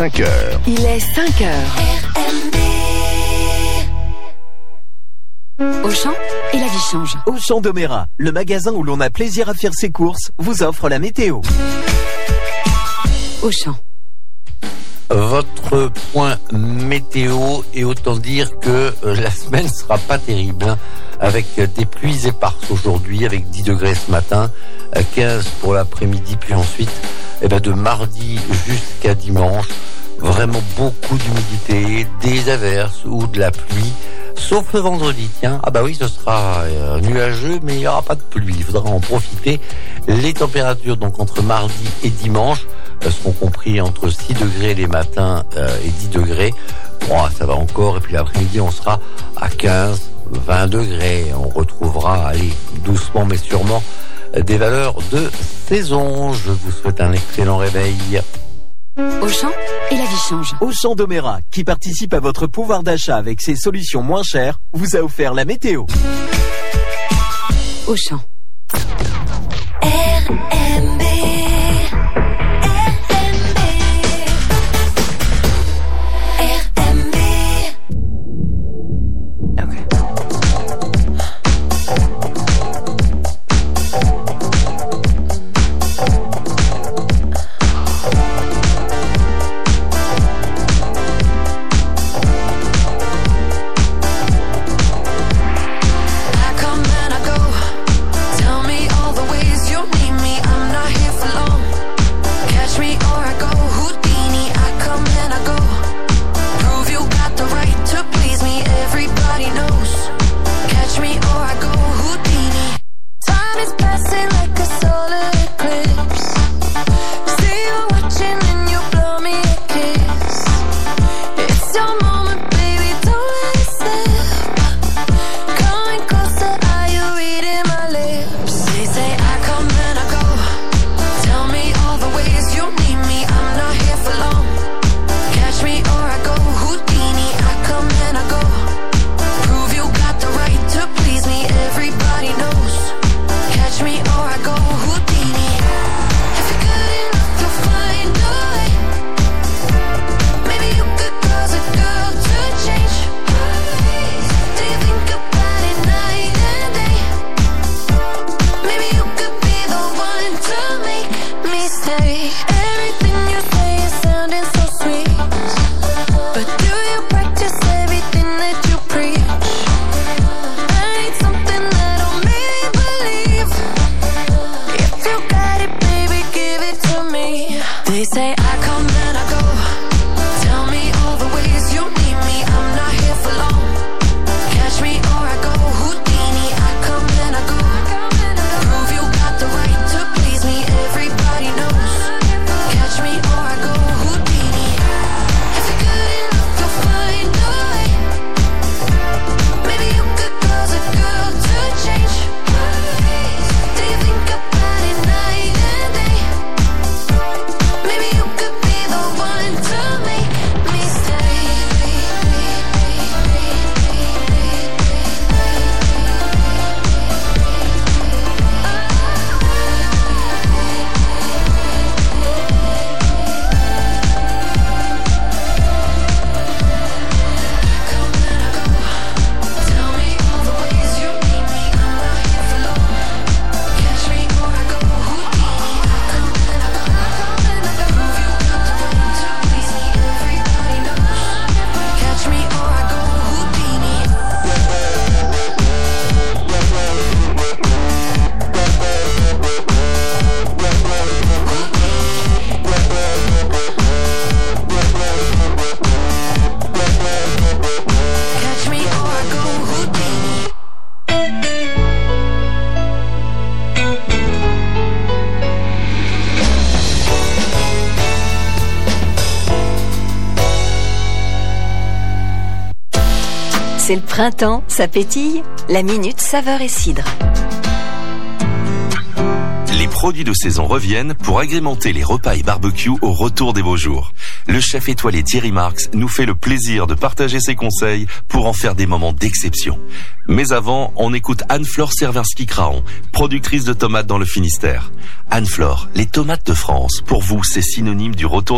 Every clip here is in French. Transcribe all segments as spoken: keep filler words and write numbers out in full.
cinq heures. Il est cinq heures. R M D. Auchan et la vie change. Auchan Domérat, le magasin où l'on a plaisir à faire ses courses, vous offre la météo. Auchan. Votre point météo, et autant dire que euh, la semaine sera pas terrible, hein, avec euh, des pluies éparses aujourd'hui, avec dix degrés ce matin, euh, quinze pour l'après-midi, puis ensuite, eh ben, de mardi jusqu'à dimanche, vraiment beaucoup d'humidité, des averses ou de la pluie, sauf le vendredi, tiens, ah bah oui, ce sera euh, nuageux, mais il n'y aura pas de pluie, il faudra en profiter. Les températures, donc, entre mardi et dimanche, seront compris entre six degrés les matins euh, et dix degrés. Bon, ça va encore. Et puis l'après-midi, on sera à quinze, vingt degrés. On retrouvera, allez, doucement mais sûrement, des valeurs de saison. Je vous souhaite un excellent réveil. Auchan et la vie change. Auchan Domérat, qui participe à votre pouvoir d'achat avec ses solutions moins chères, vous a offert la météo. Auchan. R M D. C'est le printemps, ça pétille. La minute saveur et cidre. Les produits de saison reviennent pour agrémenter les repas et barbecues au retour des beaux jours. Le chef étoilé Thierry Marx nous fait le plaisir de partager ses conseils pour en faire des moments d'exception. Mais avant, on écoute Anne-Flore Servinski-Craon, productrice de tomates dans le Finistère. Anne-Flore, les tomates de France, pour vous, c'est synonyme du retour des beaux jours ?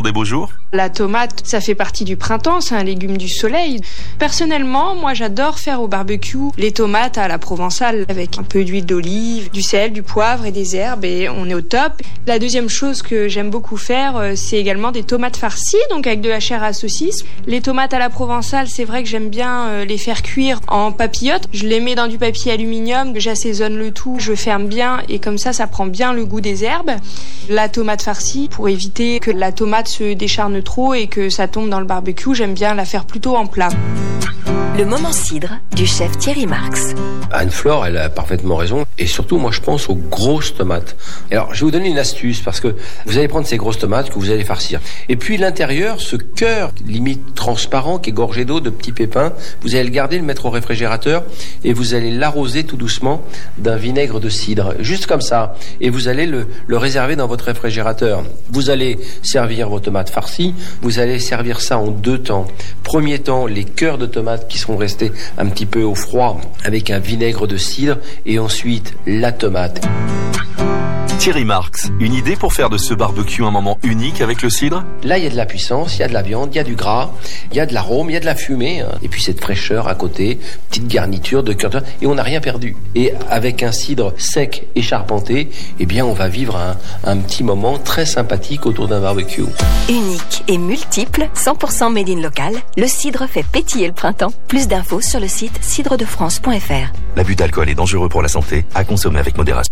La tomate, ça fait partie du printemps, c'est un légume du soleil. Personnellement, moi j'adore faire au barbecue les tomates à la provençale avec un peu d'huile d'olive, du sel, du poivre et des herbes et on est au top. La deuxième chose que j'aime beaucoup faire, c'est également des tomates farcies, donc avec de la chair à saucisse. Les tomates à la provençale, c'est vrai que j'aime bien les faire cuire en papillotes. Je les mets dans du papier aluminium, j'assaisonne le tout, je ferme bien et comme ça, ça prend bien le goût des herbes. La tomate farcie, pour éviter que la tomate se décharne trop et que ça tombe dans le barbecue, j'aime bien la faire plutôt en plat. Le moment cidre du chef Thierry Marx. Anne-Flore, elle a parfaitement raison. Et surtout, moi, je pense aux grosses tomates. Et alors, je vais vous donner une astuce parce que vous allez prendre ces grosses tomates que vous allez farcir. Et puis, l'intérieur, ce cœur limite transparent qui est gorgé d'eau, de petits pépins, vous allez le garder, le mettre au réfrigérateur et vous allez l'arroser tout doucement d'un vinaigre de cidre. Juste comme ça. Et vous allez le, le réserver dans votre réfrigérateur. Vous allez servir vos tomates farcies. Vous allez servir ça en deux temps. Premier temps, les cœurs de tomates qui sont restés un petit peu au froid avec un vinaigre de cidre et ensuite la tomate. Thierry Marx, une idée pour faire de ce barbecue un moment unique avec le cidre? Là, il y a de la puissance, il y a de la viande, il y a du gras, il y a de l'arôme, il y a de la fumée, hein. Et puis cette fraîcheur à côté, petite garniture de cœur de... Et on n'a rien perdu. Et avec un cidre sec et charpenté, eh bien, on va vivre un, un petit moment très sympathique autour d'un barbecue. Unique et multiple, cent pour cent made in local, le cidre fait pétiller le printemps. Plus d'infos sur le site cidre de france point f r. L'abus d'alcool est dangereux pour la santé, à consommer avec modération.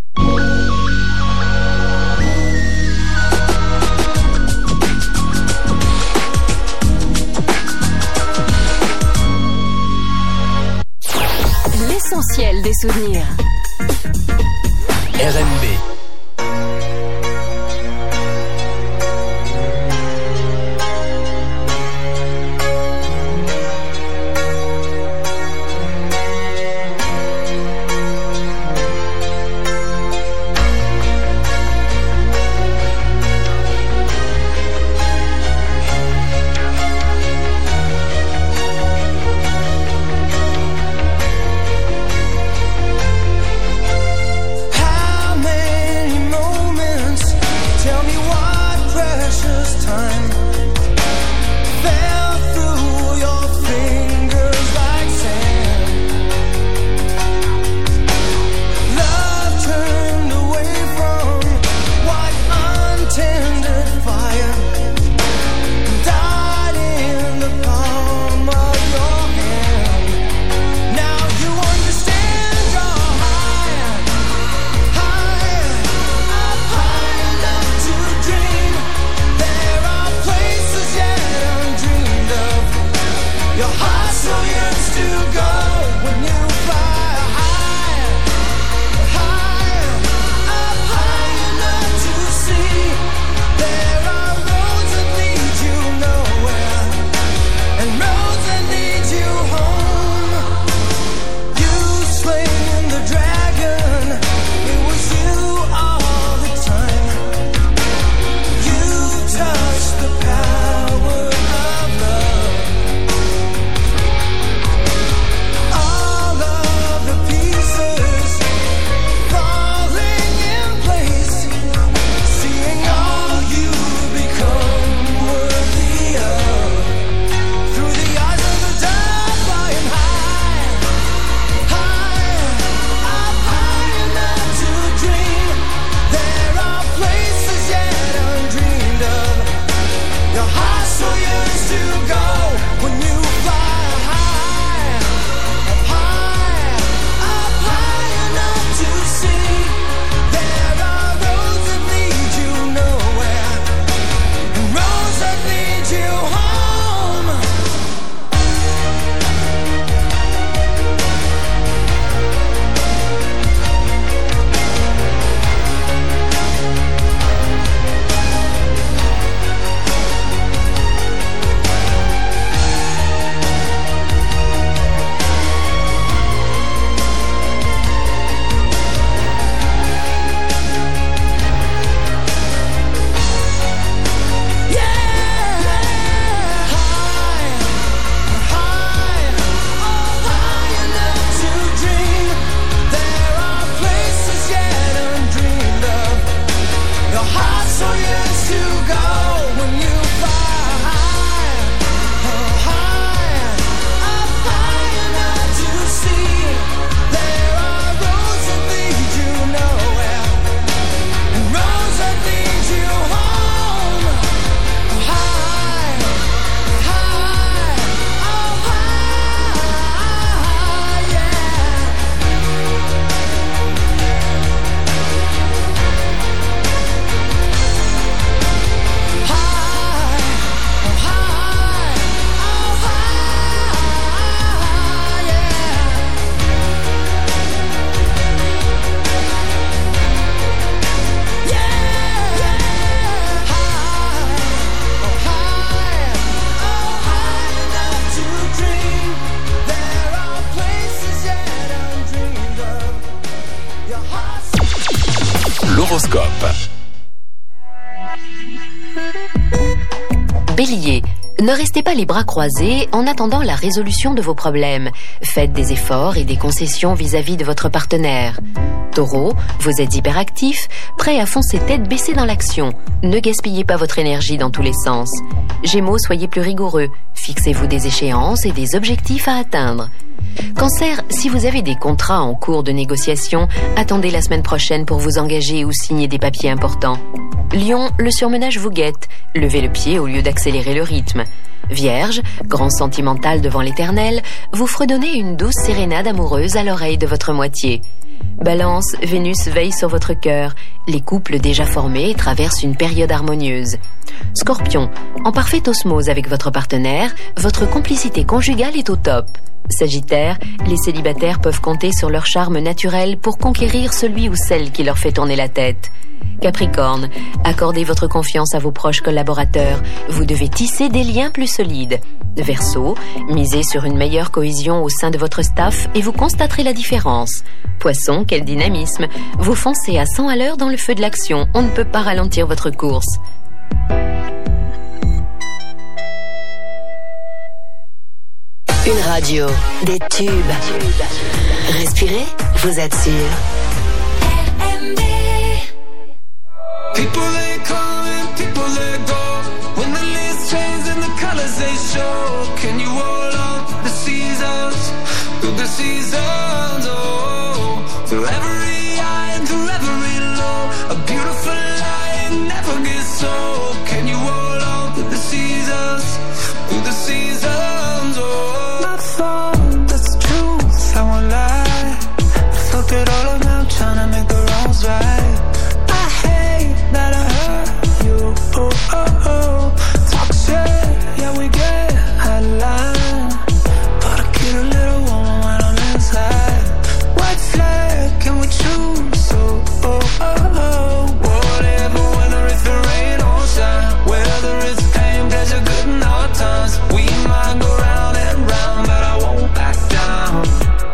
L'essentiel des souvenirs. R M B. How many L'horoscope. Bélier, ne restez pas les bras croisés en attendant la résolution de vos problèmes. Faites des efforts et des concessions vis-à-vis de votre partenaire. Taureau, vous êtes hyperactif, prêt à foncer tête baissée dans l'action. Ne gaspillez pas votre énergie dans tous les sens. Gémeaux, soyez plus rigoureux. Fixez-vous des échéances et des objectifs à atteindre. Cancer, si vous avez des contrats en cours de négociation, attendez la semaine prochaine pour vous engager ou signer des papiers importants. Lion, le surmenage vous guette. Levez le pied au lieu d'accélérer le rythme. Vierge, grand sentimental devant l'éternel, vous fredonnez une douce sérénade amoureuse à l'oreille de votre moitié. Balance, Vénus veille sur votre cœur. Les couples déjà formés traversent une période harmonieuse. Scorpion, en parfaite osmose avec votre partenaire, votre complicité conjugale est au top. Sagittaire, les célibataires peuvent compter sur leur charme naturel pour conquérir celui ou celle qui leur fait tourner la tête. Capricorne, accordez votre confiance à vos proches collaborateurs. Vous devez tisser des liens plus solides. Verseau, misez sur une meilleure cohésion au sein de votre staff et vous constaterez la différence. Poisson, quel dynamisme. Vous foncez à cent à l'heure dans le feu de l'action. On ne peut pas ralentir votre course. Une radio, des tubes. Respirez, vous êtes sûr. R M D. People they come and people they go. When the leaves change and the colors they show. Can you hold on the seasons, through the seasons, oh. Through every high and through every low. A beautiful lie never gets old. Can you hold on to the seasons, through the seasons, oh. Not fun, that's the truth, I won't lie. I fucked it all around trying to make the wrongs right. I hate that I hurt you, oh, oh, oh. Talk shit, yeah we get out of line. But I get a little woman when I'm inside. White flag, can we choose, oh, oh, oh, oh. Whatever, whether it's the rain or shine. Whether it's pain, pleasure, good and hard times. We might go round and round, but I won't back down.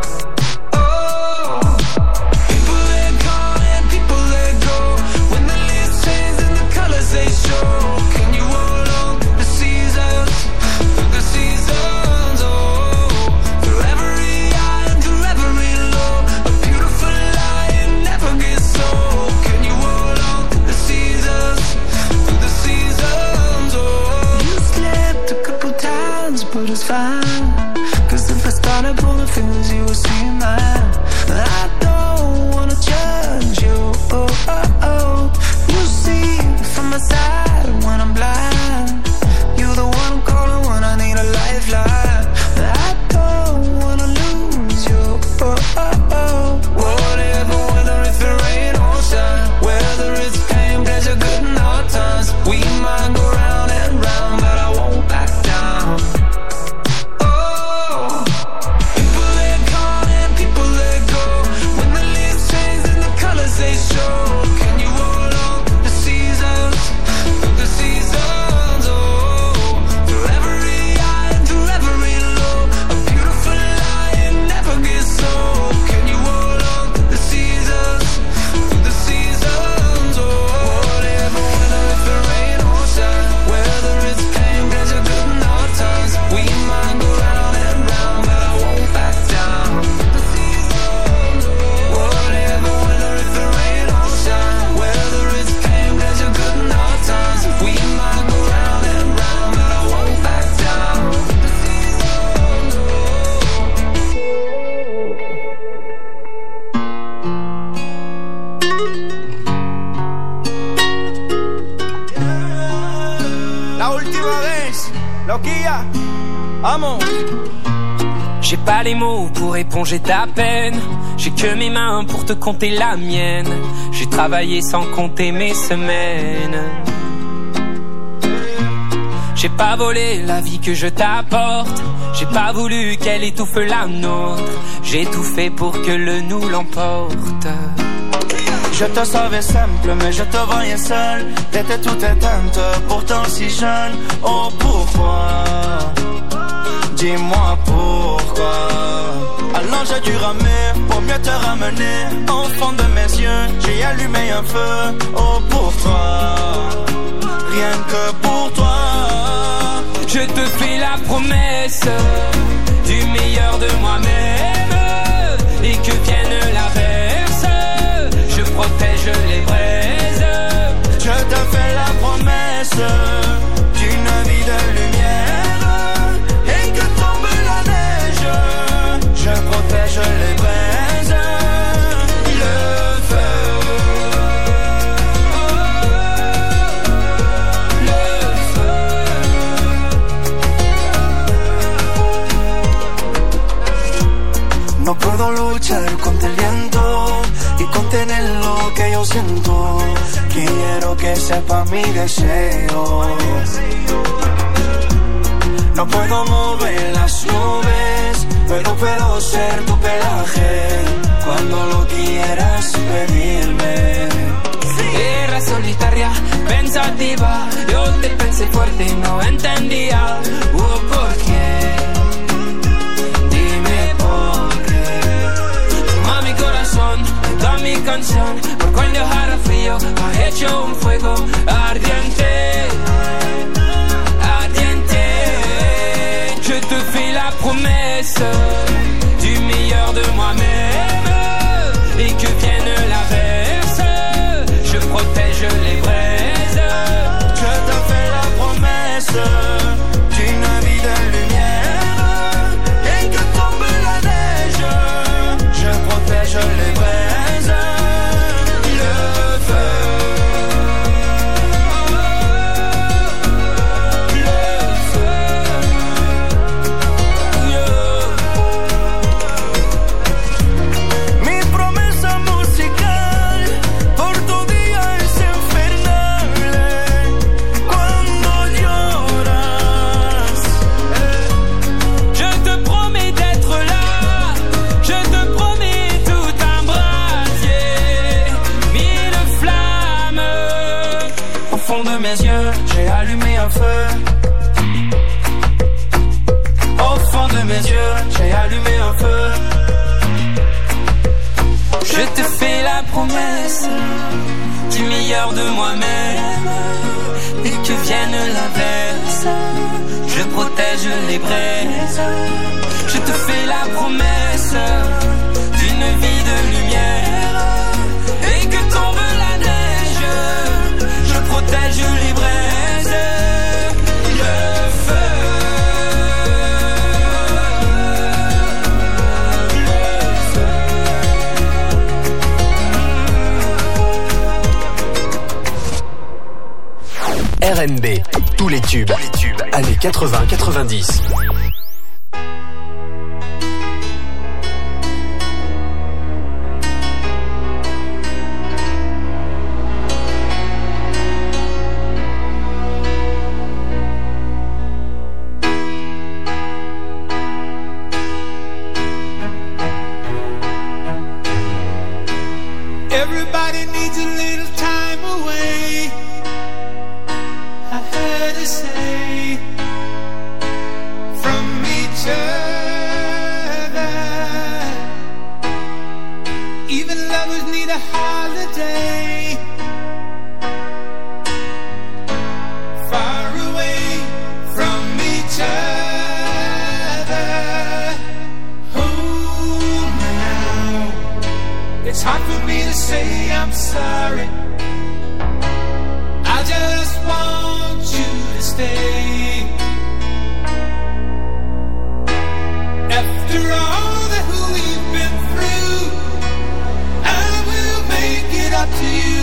Oh, people they come and people they go. When the leaves change and the colors they show. Can you hold on to the seasons, through the seasons, oh. Through every high and through every low. A beautiful lie, it never gets old. Can you hold on to the seasons, through the seasons, oh. You slipped a couple times, but it's fine. Cause if I started pulling fingers, you would see mine. I don't wanna judge you, oh, oh, oh. You see from my side when I'm blind. You're the one I'm calling when I need a lifeline. I don't wanna lose you, oh, oh, oh. Whatever, whether it's the rain or shine. Whether it's pain, pleasure, good and hard times. We might go round and round, but I won't back down. Oh, people they come and people they go. When the leaves change and the colors they show. Can you hold on to the seasons, through the seasons, oh. Through every high and through every low. A beautiful lie, it never gets old. Can you hold on to the seasons, through the seasons, oh. Whatever, whether it's the rain or shine. Whether it's pain, pleasure, good and hard times. We might go round and round, but I won't back down. Whatever, whether it's the rain or shine. Whether it's pain, pleasure, good and hard times. We might go round and round, but I won't back down. La última vez, loquilla, vamos. J'ai pas les mots pour éponger ta peine. J'ai que mes mains pour te compter la mienne. J'ai travaillé sans compter mes semaines. J'ai pas volé la vie que je t'apporte. J'ai pas voulu qu'elle étouffe la nôtre. J'ai tout fait pour que le nous l'emporte. Je te savais simple, mais je te voyais seul. T'étais toute éteinte, pourtant si jeune. Oh pourquoi? Dis-moi pourquoi. Alors j'ai dû ramer pour pour mieux te ramener au fond de mes yeux. J'ai allumé un feu, oh pour toi, rien que pour toi. Je te fais la promesse du meilleur de moi-même, et que vienne l'averse, je protège les braises. Je te fais la promesse d'une vie de lumière, et que tombe la neige, je protège les braises. Le feu, le feu. No puedo luchar contra el viento y contener lo que yo siento. Quiero que sepa mi deseo. No puedo mover las nubes, pero puedo ser tu pelaje cuando lo quieras pedirme. Era solitaria, pensativa, yo te pensé fuerte y no entendía. Oh, ¿por qué? Dime por qué. Toma mi corazón, toda mi canción, por cuando hará frío, ha hecho un fuego ardiente, ardiente. Je te fais la promesse du meilleur de moi-même, et que vienne l'averse, je protège les braises. Je te fais la promesse d'une vie de lumière, et que tombe la neige, je protège les braises. Le feu, le feu, mi promesa musical por tu día es infernal. Cuando lloras, je te promets d'être là, je te promets tout un brasier, mille flammes. au fond de mes yeux, j'ai allumé un feu. Au fond de mes yeux, j'ai allumé un feu. Je te fais la promesse du meilleur de moi-même, et que vienne l'averse, je protège les braises. Je te fais la promesse d'une vie de lumière, et que tombe la neige, je protège les braises. Le feu, R N B, tous les tubes, années quatre-vingts quatre-vingt-dix. everybody needs a little time away, I heard her say, from each other. Even lovers need a holiday, far away from each other. Oh, now it's hard for me to say I'm sorry. I just want you to stay. After all that we've been through, I will make it up to you.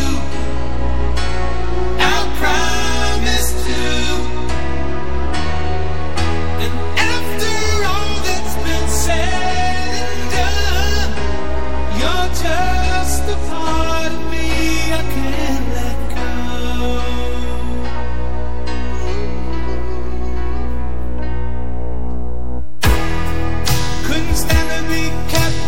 I'll promise to. And after all that's been said and done, you're just a part of me I can't let go. Couldn't stand to be kept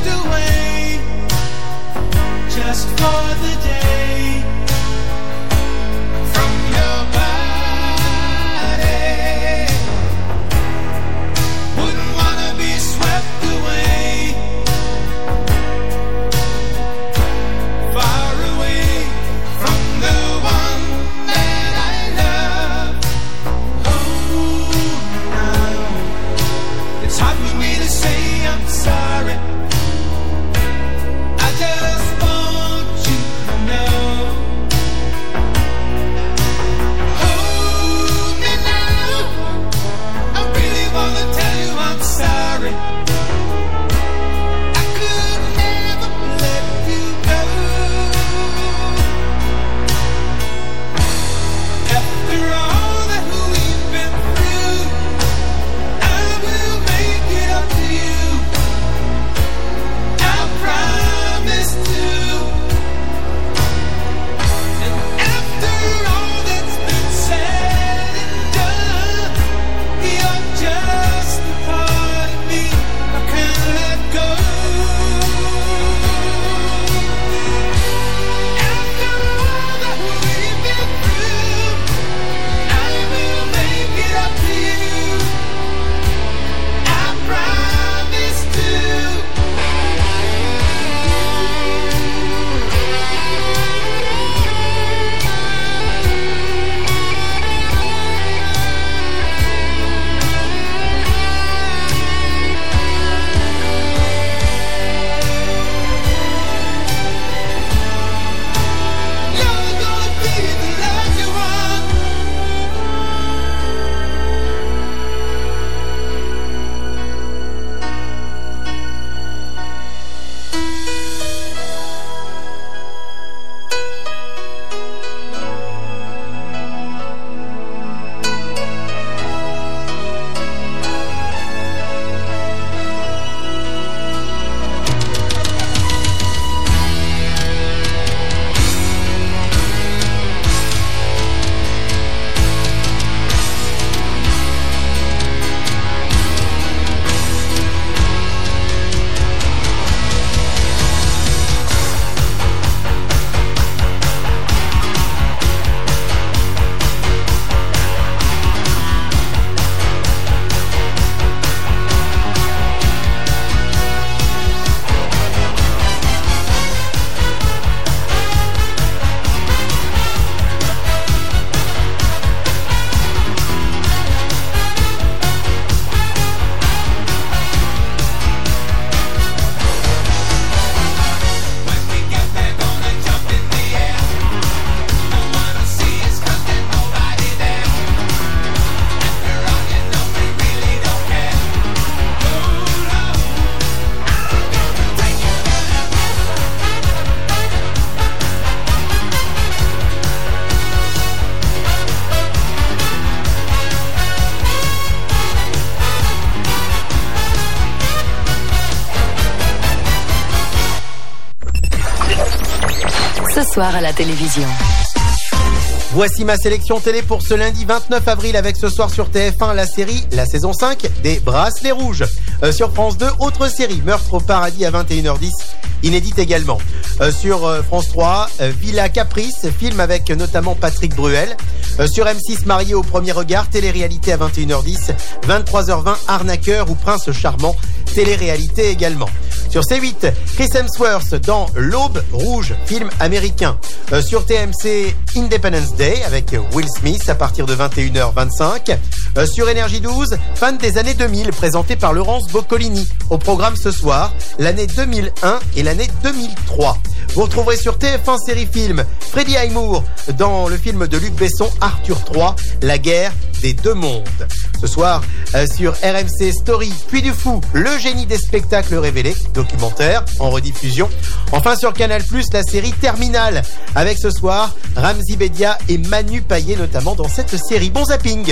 ce soir à la télévision. Voici ma sélection télé pour ce lundi vingt-neuf avril avec ce soir sur T F un la série, la saison cinq des Bracelets Rouges. Euh, sur France deux, autre série, Meurtre au paradis à vingt et une heures dix, inédite également. Euh, sur euh, France trois, euh, Villa Caprice, film avec notamment Patrick Bruel. Euh, sur M six, Marié au premier regard, télé-réalité à vingt et une heures dix. vingt-trois heures vingt, Arnaqueur ou Prince charmant, télé-réalité également. Sur C huit, Chris Hemsworth dans L'Aube Rouge, film américain. Euh, sur T M C, Independence Day avec Will Smith à partir de vingt et une heures vingt-cinq. Euh, sur Énergie douze, Fan des années deux mille, présenté par Laurence Boccolini. Au programme ce soir, l'année deux mille un et l'année deux mille trois. Vous retrouverez sur T F un série film Freddie Highmoor dans le film de Luc Besson, Arthur trois, La guerre des deux mondes. Ce soir, euh, sur R M C Story, Puy du Fou, Le génie des spectacles révélés, documentaire en rediffusion. Enfin sur Canal plus, la série Terminal, avec ce soir Ramzi Bedia et Manu Payet notamment dans cette série. Bon zapping.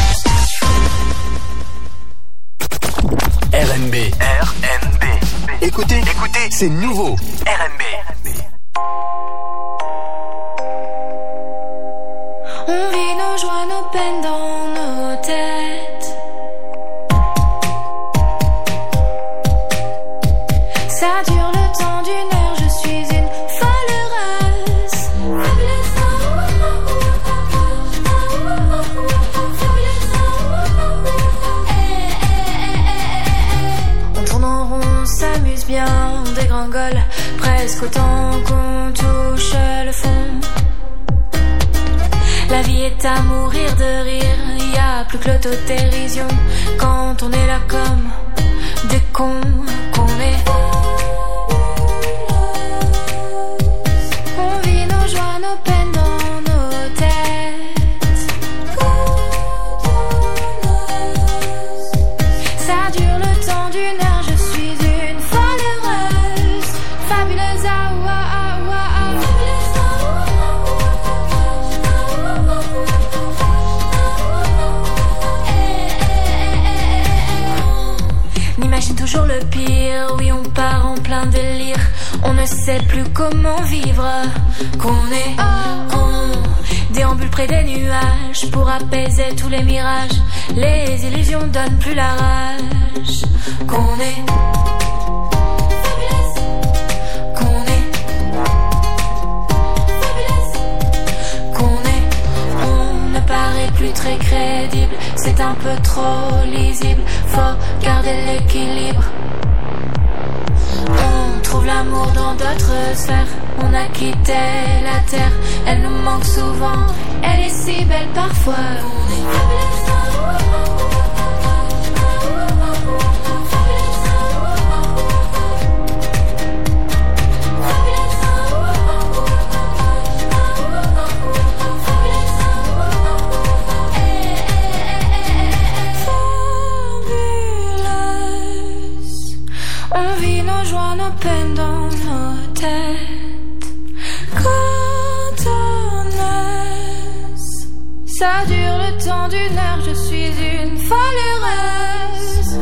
R M B. R M B. Écoutez, écoutez, c'est nouveau. R M B. On vit nos joies, nos peines dans nos têtes. Ça dure le temps d'une heure, je suis une folle heureuse. On tourne en rond, on s'amuse bien, on dégringole presque autant qu'on touche le fond. La vie est à mourir de rire, y a plus que l'autodérision quand on est là comme des cons qu'on est. On vit nos joies, nos peines dans nos têtes. Ça dure le temps d'une heure, je suis une folle heureuse, fabuleuse, ah ouah ah ouah ah. N'imagine toujours le pire, oui on part en plein délire. On ne sait plus comment vivre, qu'on est con, déambule près des nuages pour apaiser tous les mirages. Les illusions donnent plus la rage, qu'on est fabuleuse, qu'on est fabuleuse, qu'on est. On ne paraît plus très crédible, c'est un peu trop lisible, faut garder l'équilibre. On trouve l'amour dans d'autres sphères, on a quitté la terre, elle nous manque souvent, elle est si belle parfois. On est fabuleuse. On vit nos joies, nos peines dans nos têtes. Cotonneuse, ça dure le temps d'une heure, je suis une folle heureuse.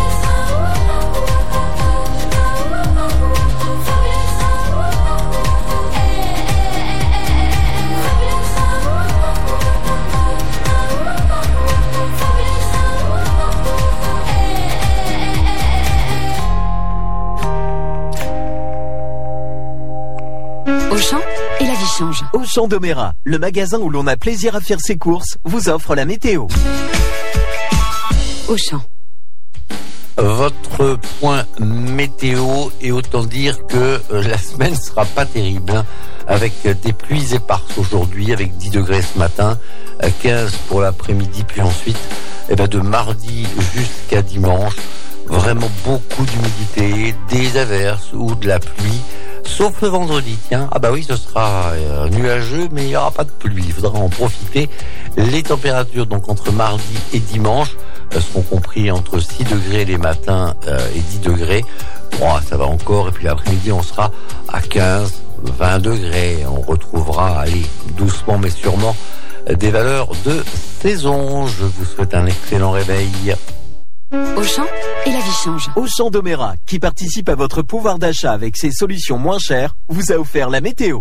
Auchan et la vie change. Auchan Doméra, le magasin où l'on a plaisir à faire ses courses, vous offre la météo. Auchan. Votre point météo, et autant dire que la semaine sera pas terrible, hein, avec des pluies éparses aujourd'hui, avec dix degrés ce matin, quinze pour l'après-midi, puis ensuite eh ben, de mardi jusqu'à dimanche, vraiment beaucoup d'humidité, des averses ou de la pluie. Sauf le vendredi, tiens. Ah bah oui, ce sera euh, nuageux, mais il n'y aura pas de pluie. Il faudra en profiter. Les températures, donc, entre mardi et dimanche, euh, seront compris entre six degrés les matins euh, et dix degrés. Bon, ça va encore. Et puis l'après-midi, on sera à quinze, vingt degrés. On retrouvera, allez, doucement mais sûrement, des valeurs de saison. Je vous souhaite un excellent réveil. Auchan et la vie change. Auchan Domera, qui participe à votre pouvoir d'achat avec ses solutions moins chères, vous a offert la météo.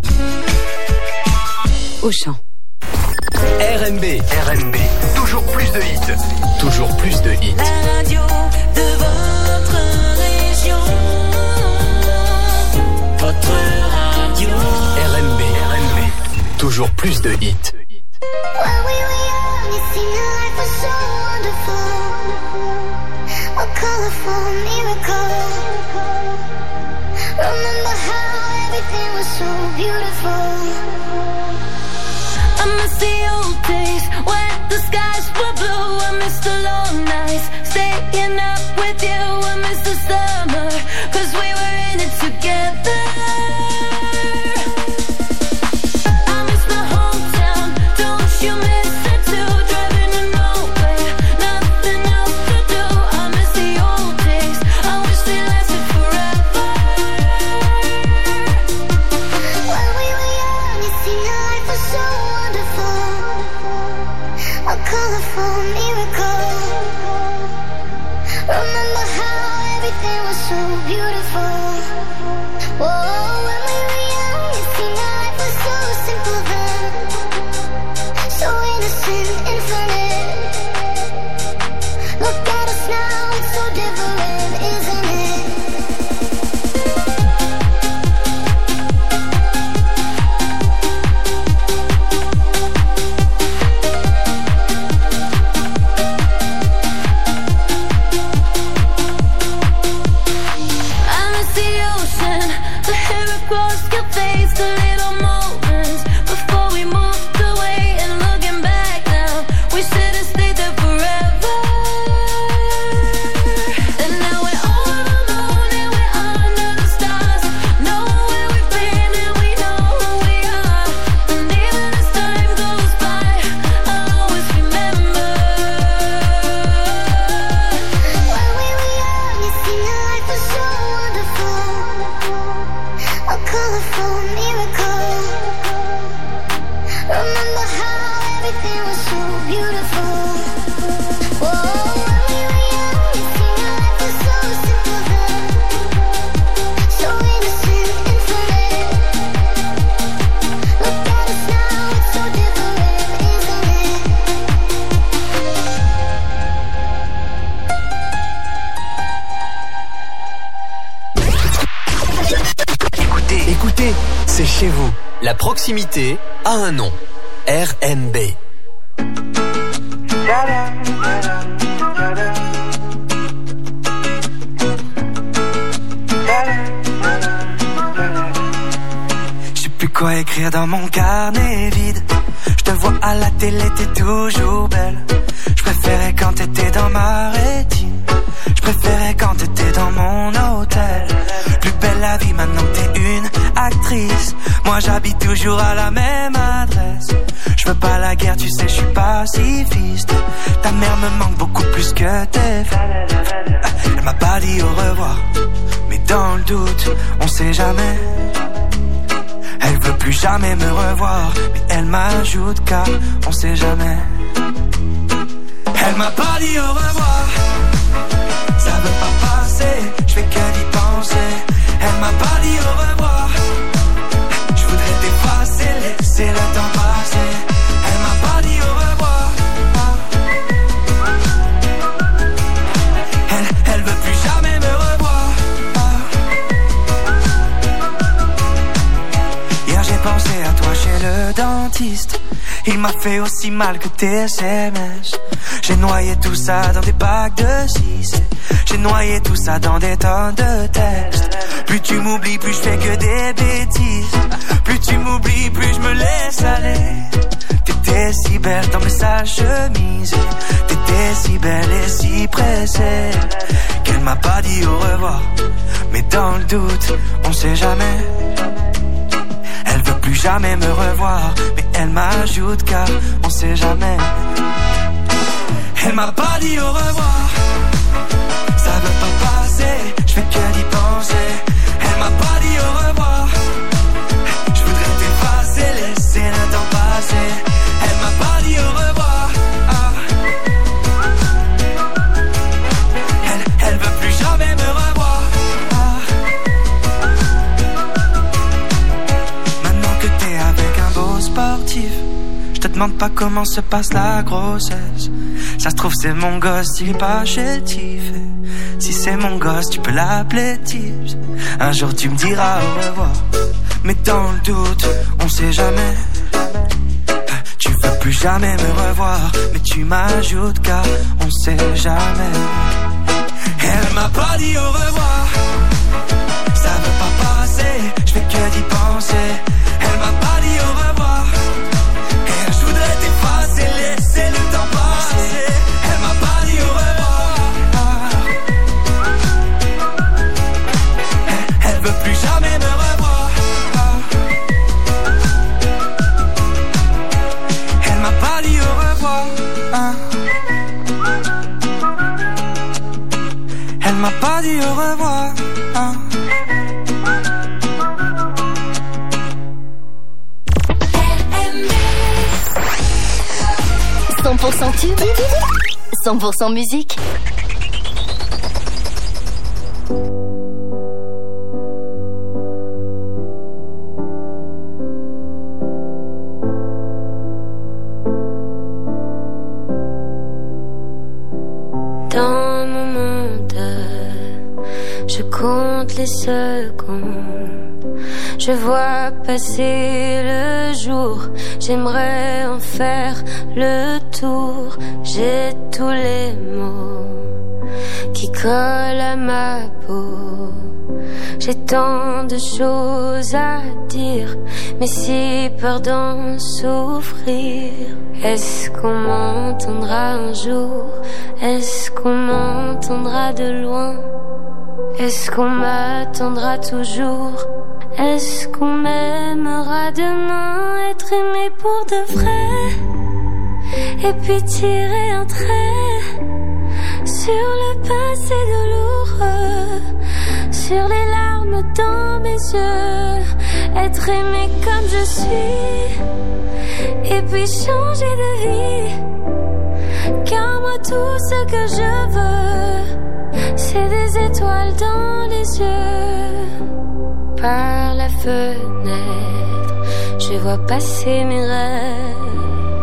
Auchan. R N B, R N B, toujours plus de hits, toujours plus de hits. La radio de votre région, votre radio. R N B, R N B, toujours plus de hits. When we were young, it seemed life was so wonderful, a colorful miracle. Remember how everything was so beautiful. I miss the old days when the skies were blue. I miss the long nights, staying up with you. I miss the summer, cause we were in it together. I miss my hometown, don't you miss it too? Driving to nowhere, nothing else to do. I miss the old days, I wish they lasted forever. When we were young, it seemed life was so a colorful miracle. Remember how everything was so beautiful. Whoa, when we were young, it seemed life was so simple then, so innocent, infinite. Look at us now, it's so different, isn't it? The little moments before we moved away, and looking back now, we should have stayed there forever. And now we're all alone and we're under the stars, know where we've been and we know who we are. And even as time goes by, I'll always remember. When we were young, it seemed life was so wonderful, a colorful miracle. Remember how everything was so beautiful. Whoa, when we were young, it seemed life was so simple then, so innocent, infinite. Look at us now, it's so different, isn't it? Écoutez, écoutez, c'est chez vous. La proximité a un nom. R N B. Je sais plus quoi écrire dans mon carnet vide. Je te vois à la télé, t'es toujours belle. Je préférais quand t'étais dans ma rétine. Je préférais quand t'étais dans mon hôtel. Plus belle la vie maintenant que t'es une actrice. Moi j'habite toujours à la même adresse. Je veux pas la guerre, tu sais, je suis pacifiste. Ta mère me manque beaucoup plus que tes frères. Elle m'a pas dit au revoir, mais dans le doute, on sait jamais. Elle veut plus jamais me revoir, mais elle m'ajoute car on sait jamais. Elle m'a pas dit au revoir, ça veut pas passer, je fais que d'y penser. Elle m'a pas dit au revoir, je voudrais t'effacer, laisser le temps passer. Elle m'a pas dit au revoir, Elle, elle veut plus jamais me revoir. Hier j'ai pensé à toi chez le dentiste. Il m'a fait aussi mal que tes S M S. J'ai noyé tout ça dans des packs de six. J'ai noyé tout ça dans des tonnes de textes. Plus tu m'oublies, plus je fais que des bêtises. Plus tu m'oublies, plus je me laisse aller. T'étais si belle dans mes sales chemises. T'étais si belle et si pressée qu'elle m'a pas dit au revoir. Mais dans le doute, on sait jamais. Elle veut plus jamais me revoir, mais elle m'ajoute car on sait jamais. Elle m'a pas dit au revoir, ça veut pas passer, je fais que d'y penser. Elle m'a pas dit au revoir, je voudrais t'effacer, laisser le temps passer. Elle m'a pas dit au revoir, ah. demande pas comment se passe la grossesse. Ça se trouve c'est mon gosse, il est pas chétif. Si c'est mon gosse, tu peux l'appeler Tips. Un jour tu me diras au revoir, mais dans le doute, on sait jamais. Tu veux plus jamais me revoir, mais tu m'ajoutes car on sait jamais. Elle m'a pas dit au revoir, ça veut pas passer, je fais que d'y penser. Elle m'a pas dit au revoir, et je voudrais t'effacer, laisser le temps passer. Elle m'a pas dit au revoir, elle, elle veut plus jamais me revoir. Elle m'a pas dit au revoir, elle m'a pas dit au revoir. cent pour cent tube, cent pour cent musique. Dans mon monde, je compte les secondes. Je vois passer le jour, j'aimerais en faire le tour. J'ai tous les mots qui collent à ma peau. J'ai tant de choses à dire, mais si peur d'en souffrir. Est-ce qu'on m'entendra un jour? Est-ce qu'on m'entendra de loin? Est-ce qu'on m'attendra toujours? Est-ce qu'on m'aimera demain? Être aimé pour de vrai, et puis tirer un trait sur le passé douloureux, sur les larmes dans mes yeux. Être aimé comme je suis, et puis changer de vie. Car moi tout ce que je veux, c'est des étoiles dans les yeux. Par la fenêtre, je vois passer mes rêves.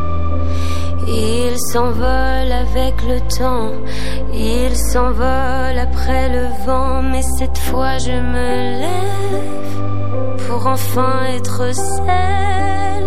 Ils s'envolent avec le temps, ils s'envolent après le vent. Mais cette fois je me lève pour enfin être celle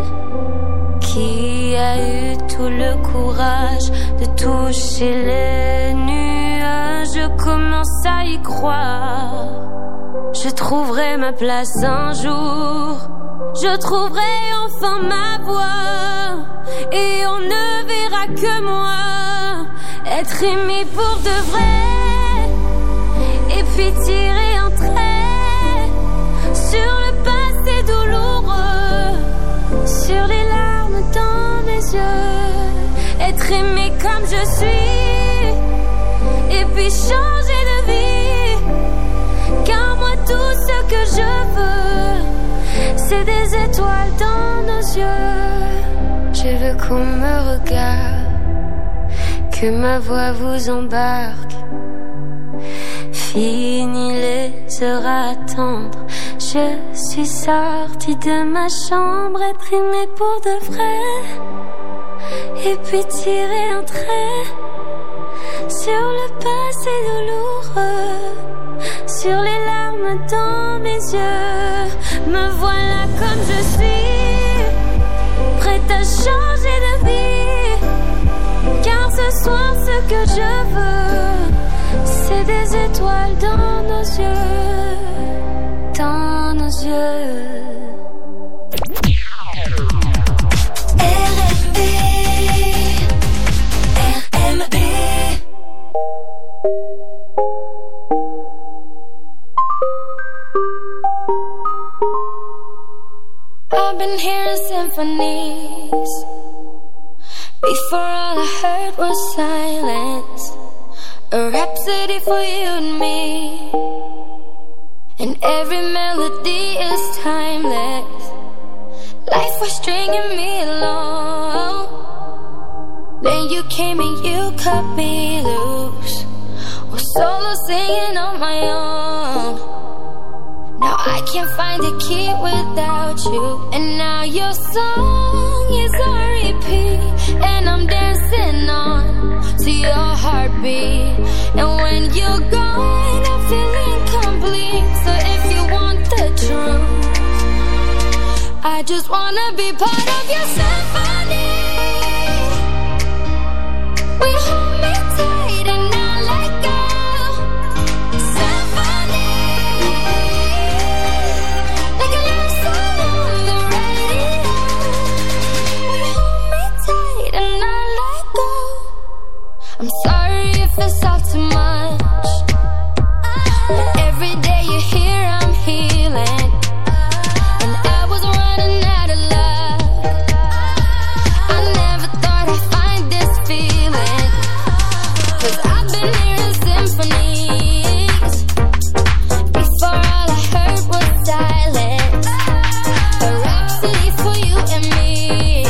qui a eu tout le courage de toucher les nuages. Je commence à y croire, je trouverai ma place un jour, je trouverai enfin ma voix, et on ne verra que moi. Être aimé pour de vrai, et puis tirer un trait sur le passé douloureux, sur les larmes dans mes yeux. Être aimé comme je suis, et puis changer de vie. Car moi tout ce que je veux, c'est des étoiles dans nos yeux. Je veux qu'on me regarde, que ma voix vous embarque. Fini les heures à attendre, je suis sortie de ma chambre. Être aimée pour de vrai, et puis tirer un trait sur le passé douloureux, sur les larmes dans mes yeux. Me voilà comme je suis, prête à changer de vie. Car ce soir ce que je veux, c'est des étoiles dans nos yeux, dans nos yeux. R M B, R M B. I've been hearing symphonies. Before all I heard was silence, a rhapsody for you and me. And every melody is timeless. Life was stringing me along. Then you came and you cut me loose, was solo singing on my own. Now I can't find a key without you. And now your song is on repeat, and I'm dancing on to your heartbeat. And when you're gone, I feel incomplete. So if you want the truth, I just wanna be part of your symphony. We hold me tight and not let go. Symphony, like a love song on the radio. We hold me tight and not let go. I'm sorry if it's all too much, but every day you're here, I'm healing. And I was running out of luck. I never thought I'd find this feeling, 'cause I've been hearing symphonies before all I heard was silence. A rhapsody for you and me.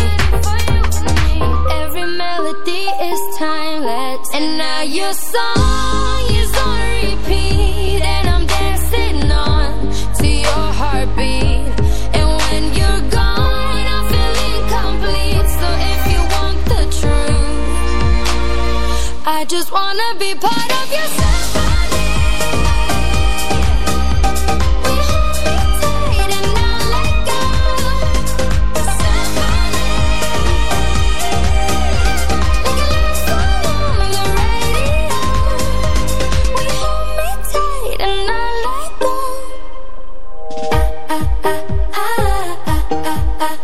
Every melody is timeless. And now your song is on repeat, and I'm dancing on to your heartbeat. And when you're gone, I feel incomplete. So if you want the truth, I just wanna be part of your symphony. We hold me tight and not let go. Symphony, like a love song on the radio. We hold me tight and not let go. Ah, ah, ah, ah, ah, ah.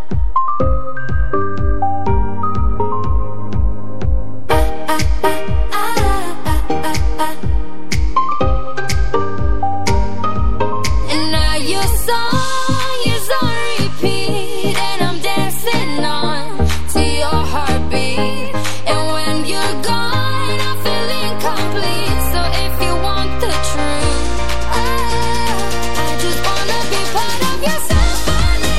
And now your song is on repeat, and I'm dancing on to your heartbeat. And when you're gone, I feel incomplete. So if you want the truth, I just wanna be part of your symphony.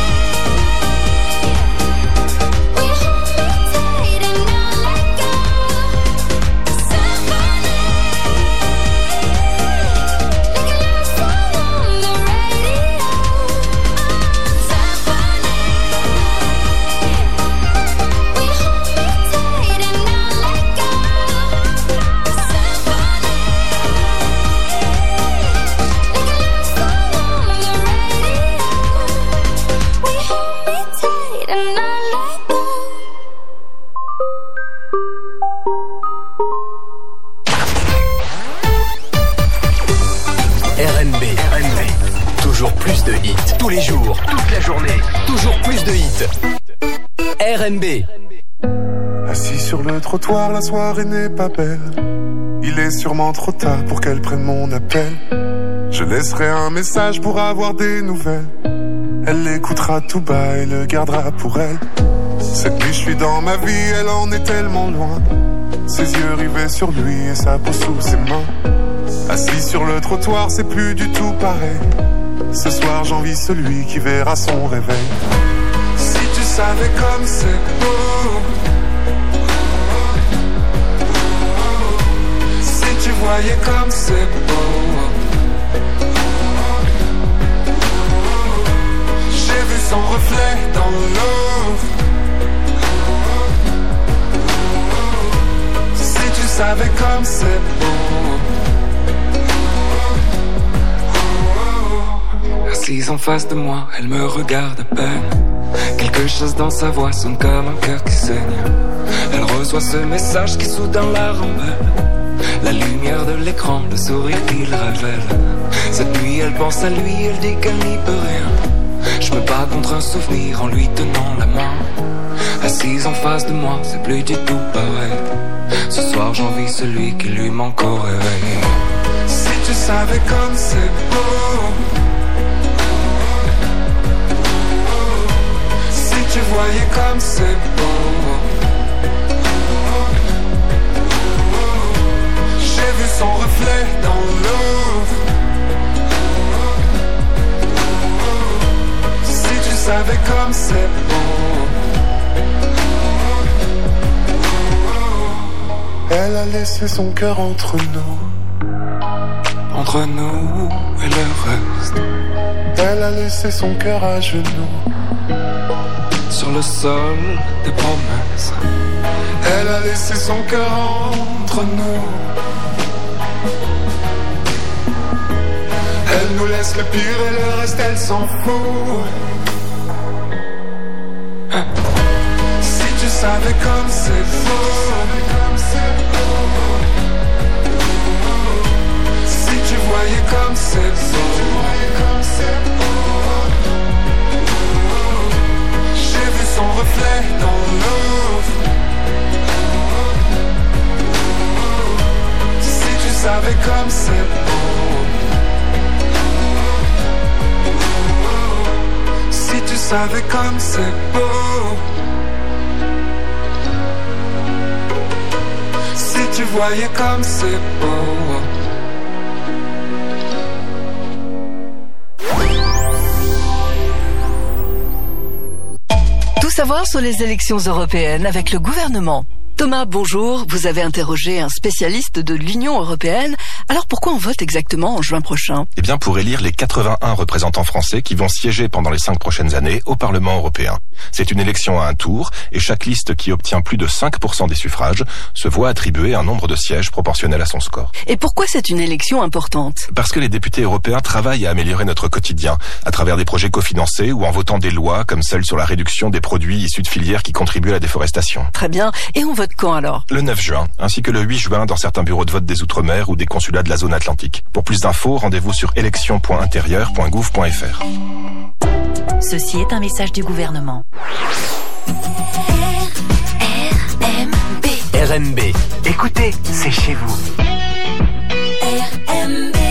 We hold me tight and not let go. Symphony, like a love song on the radio. Symphony, we hold me tight and not let go. Symphony, like a love song on the radio. We hold me tight and not let go. R N B. R N B. Toujours plus de hits. Tous les jours, toute la journée. Toujours plus de hits. R N B. Assis sur le trottoir, la soirée n'est pas belle. Il est sûrement trop tard pour qu'elle prenne mon appel. Je laisserai un message pour avoir des nouvelles. Elle l'écoutera tout bas et le gardera pour elle. Cette nuit je suis dans ma vie, elle en est tellement loin. Ses yeux rivés sur lui et sa peau sous ses mains. Assis sur le trottoir, c'est plus du tout pareil. Ce soir j'envie celui qui verra son réveil. Si tu savais comme c'est beau, si tu voyais comme c'est beau. J'ai vu son reflet dans l'eau. Si tu savais comme c'est beau. Assise en face de moi, elle me regarde à peine. Quelque chose dans sa voix sonne comme un cœur qui saigne. Elle reçoit ce message qui soudain la rembelle. La lumière de l'écran, le sourire qu'il révèle. Cette nuit elle pense à lui, elle dit qu'elle n'y peut rien. Je me bats contre un souvenir en lui tenant la main. Assise en face de moi, c'est plus du tout pareil. Ce soir j'envie celui qui lui manque au réveil. Si tu savais comme c'est beau. Si tu voyais comme c'est beau. J'ai vu son reflet dans l'eau. Si tu savais comme c'est beau. Elle a laissé son cœur entre nous. En entre nous et le reste. Elle a laissé son cœur à genoux sur le sol des promesses. Elle a laissé son cœur entre nous. Elle nous laisse le pire et le reste elle s'en fout. Si tu savais comme c'est beau, si tu voyais comme c'est beau, j'ai vu son reflet dans l'eau. Si tu savais comme c'est beau, si tu savais comme c'est beau, si tu voyais comme c'est beau. Tout savoir sur les élections européennes avec le gouvernement. Thomas, bonjour. Vous avez interrogé un spécialiste de l'Union européenne. Alors pourquoi on vote exactement en juin prochain? Eh bien pour élire les quatre-vingt-un représentants français qui vont siéger pendant les cinq prochaines années au Parlement européen. C'est une élection à un tour et chaque liste qui obtient plus de cinq pour cent des suffrages se voit attribuer un nombre de sièges proportionnel à son score. Et pourquoi c'est une élection importante? Parce que les députés européens travaillent à améliorer notre quotidien à travers des projets cofinancés ou en votant des lois comme celle sur la réduction des produits issus de filières qui contribuent à la déforestation. Très bien. Et on vote quand alors? Le neuf juin, ainsi que le huit juin dans certains bureaux de vote des Outre-mer ou des consulats de la zone atlantique. Pour plus d'infos, rendez-vous sur élection point intérieur point gouv point f r. Ceci est un message du gouvernement. R M B. R M B. Écoutez, c'est chez vous. R M B.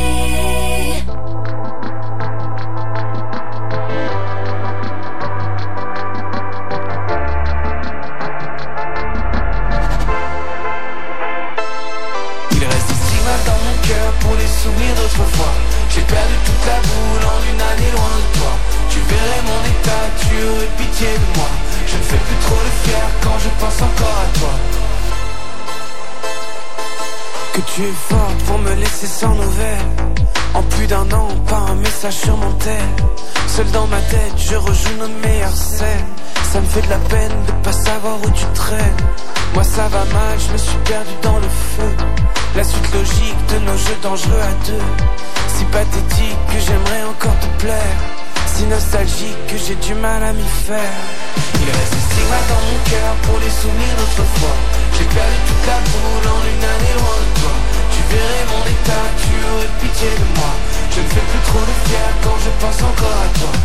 Il reste des stigmates dans mon cœur pour les souvenirs d'autrefois. J'ai perdu toute la boule en une année loin de toi. Tu verrais mon état, tu aurais pitié de moi. Je ne fais plus trop le fier quand je pense encore à toi. Que tu es forte pour me laisser sans nouvelles. En plus d'un an, pas un message sur mon tel. Seul dans ma tête, je rejoue nos meilleures scènes. Ça me fait de la peine de pas savoir où tu traînes. Moi ça va mal, je me suis perdu dans le feu. La suite logique de nos jeux dangereux à deux. Si pathétique que j'aimerais encore te plaire. Si nostalgique que j'ai du mal à m'y faire. Il reste des stigmates dans mon cœur pour les souvenirs d'autrefois. J'ai perdu toute la boule en une année loin de toi. Tu verrais mon état, tu aurais pitié de moi. Je ne fais plus trop le fier quand je pense encore à toi.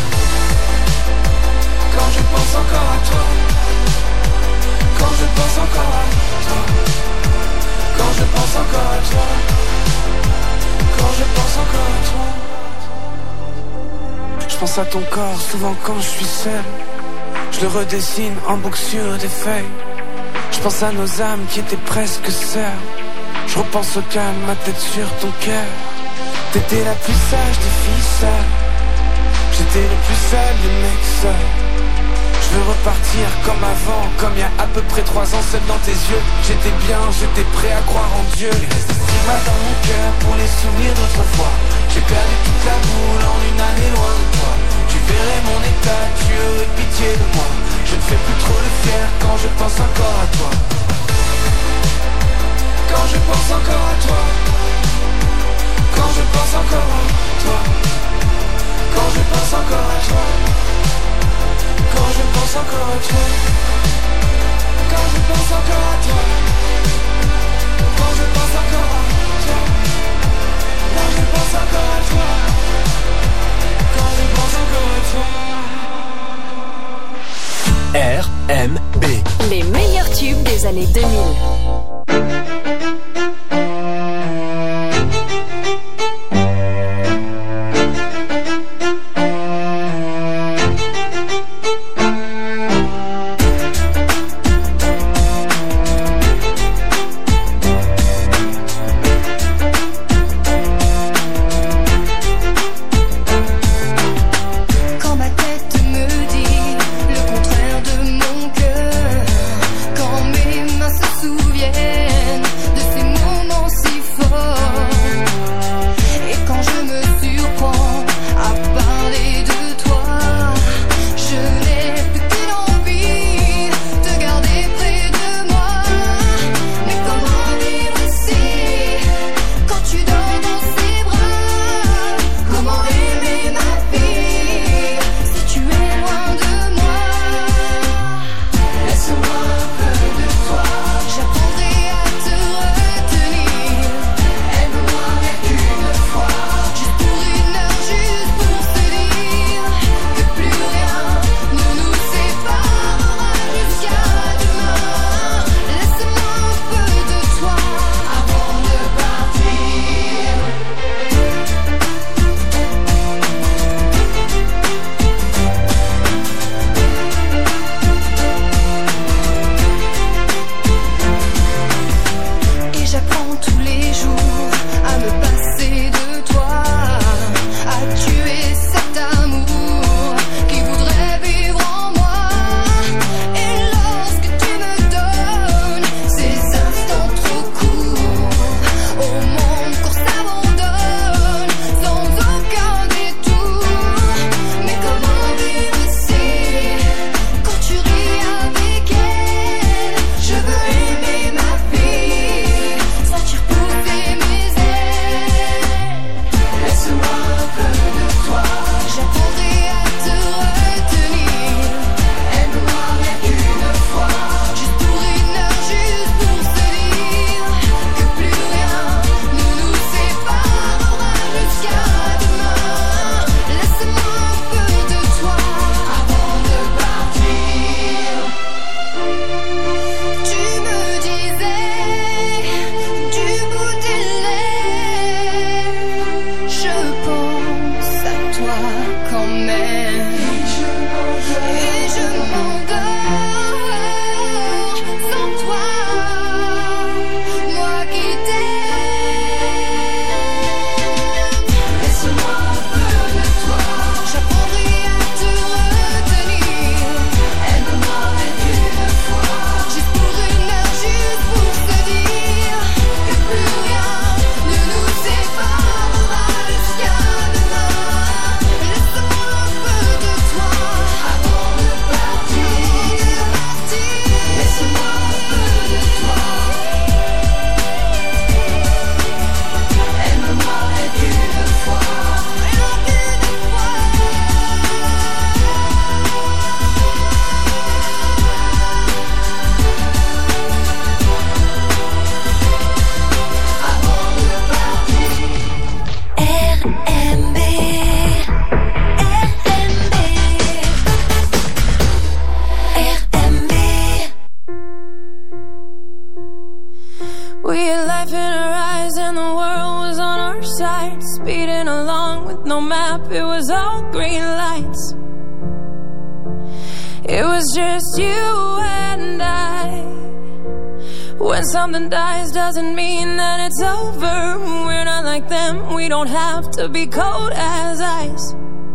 Quand je pense encore à toi. Quand je pense encore à toi. Quand je pense encore à toi. Quand je pense encore à toi. Je pense à ton corps souvent quand je suis seul. Je le redessine en boucle sur des feuilles. Je pense à nos âmes qui étaient presque sœurs. Je repense au calme, ma tête sur ton cœur. T'étais la plus sage des filles seules. J'étais le plus seul des mecs seuls. Je veux repartir comme avant, comme il y a à peu près trois ans, seul dans tes yeux. J'étais bien, j'étais prêt à croire en Dieu. Il reste des stigmates dans mon cœur pour les souvenirs d'autrefois. J'ai perdu toute la boule en une année loin de toi. Tu verrais mon état, tu aurais pitié de moi. Je ne fais plus trop le fier quand je pense encore à toi. Quand je pense encore à toi. Quand je pense encore à toi. Quand je pense encore à toi. Quand je pense encore à toi. Quand je pense encore à toi. Quand je pense encore à toi. Quand je pense encore à toi. Quand je pense encore à toi. R M B. Les meilleurs tubes des années deux mille. Souviens quand même. Et je m'endors sans toi, moi qui t'aime. Laisse-moi un peu de toi, j'apprendrai à te retenir. Aime-moi rien qu'une fois, juste pour une heure, juste pour se dire que plus rien ne nous séparera jusqu'à demain. Laisse-moi un peu de toi avant de partir. Laisse-moi un peu de toi. Aime-moi rien qu'une fois, rien qu'une fois. Avant de partir. R M B, R M B, R M B. We had life in our eyes and the world was on our side. Speeding along with no map, it was all green lights. It was just you and I. When something dies doesn't mean that it's over. We're not like them, we don't have to be cold as ice.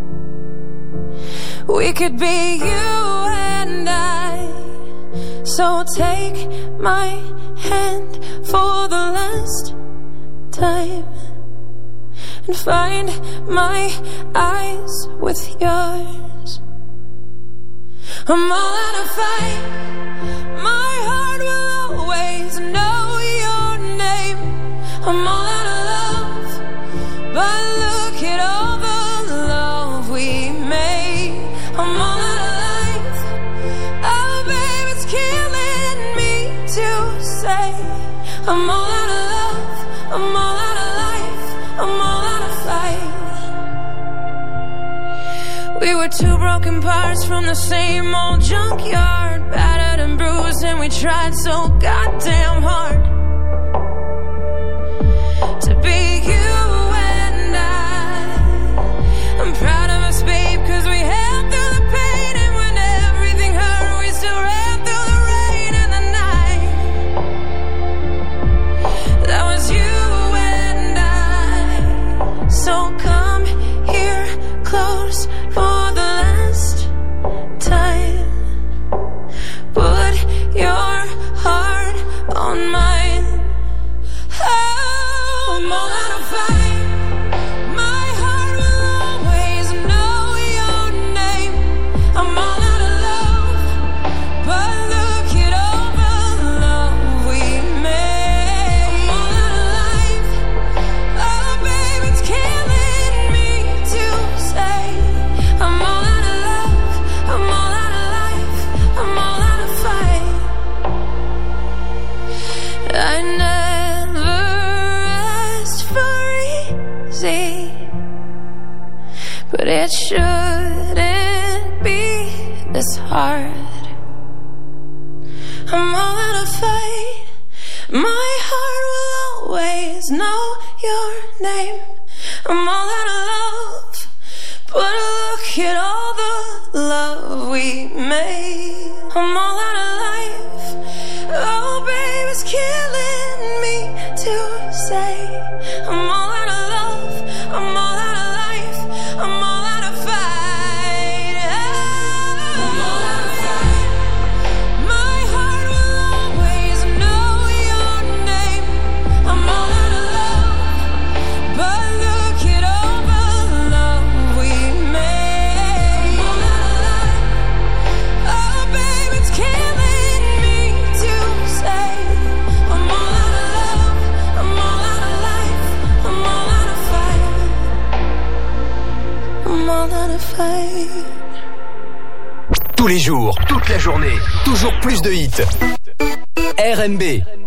We could be you and I. So take my hand for the last time and find my eyes with yours. I'm all out of fight. My heart will always know your name. I'm all out of love, but look at all the love we made. I'm all out of life. Oh, babe, it's killing me to say I'm all out of love, I'm all out of life, I'm all out of fight. We were two broken parts from the same old junkyard, battered and bruised, and we tried so goddamn hard to be you and I. I'm proud of us, babe, cause we held through the pain, and when everything hurt, we still ran through the rain and the night. That was you and I. So come here close for the last time. Put your heart on mine. Oh, I'm all out of fight. My heart will always know your name. I'm all out of love, but look at all the love we made. I'm all out of life. Oh, babe, it's killing me to say I'm all out of love, I'm all out of life, I'm all out of fight. I never asked for easy, but it shouldn't be this hard. I'm all out of fight. My heart will always know your name. I'm all out of love, but look at all the love we made. I'm all out of life. Oh, babe, it's killing me to say I'm all out of love, I'm all out of life, I'm all out of fight. I'm all out of fight. My heart will always know your name. I'm all out of love, but look at all the love we made. I'm all out of life. Oh, babe, it's killing me to say I'm all out of love, I'm all out of life, I'm all out of fight. I'm all out of fight. Tous les jours, toute la journée, toujours plus de hits. R M B.